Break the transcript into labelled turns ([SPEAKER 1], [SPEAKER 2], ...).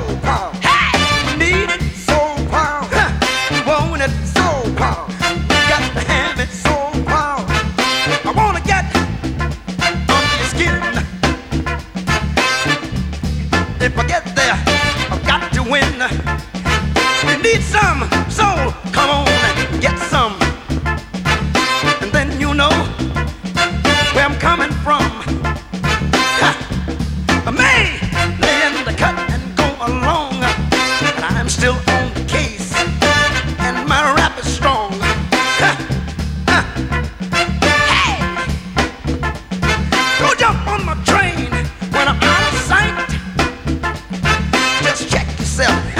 [SPEAKER 1] soul power. Hey! Need it, soul power. Want it, soul power. Got to have it, soul power. I wanna get under your skin. If I get there, I've got to win. You need some soul, come on and get some. And then you know where I'm coming from. I may lay in the cut and go along, but I'm still on the case, and my rap is strong. Hey! Don't jump on my train when I'm out of sight. Just check yourself.